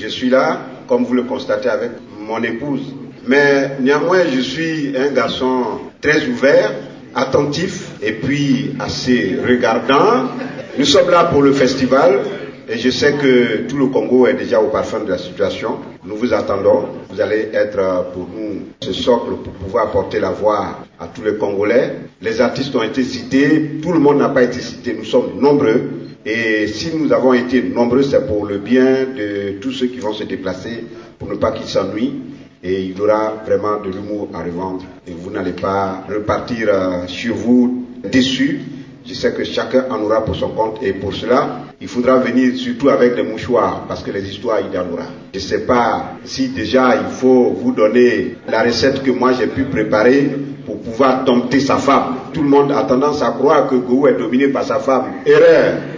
Je suis là, comme vous le constatez, avec mon épouse. Mais néanmoins, je suis un garçon très ouvert, attentif et puis assez regardant. Nous sommes là pour le festival et je sais que tout le Congo est déjà au parfum de la situation. Nous vous attendons. Vous allez être pour nous ce socle pour pouvoir porter la voix à tous les Congolais. Les artistes ont été cités, tout le monde n'a pas été cité, nous sommes nombreux. Et si nous avons été nombreux, c'est pour le bien de tous ceux qui vont se déplacer, pour ne pas qu'ils s'ennuient. Et il y aura vraiment de l'humour à revendre. Et vous n'allez pas repartir chez vous déçus. Je sais que chacun en aura pour son compte. Et pour cela, il faudra venir surtout avec des mouchoirs, parce que les histoires, il y en aura. Je ne sais pas si déjà il faut vous donner la recette que moi j'ai pu préparer pour pouvoir dompter sa femme. Tout le monde a tendance à croire que Gou est dominé par sa femme. Erreur.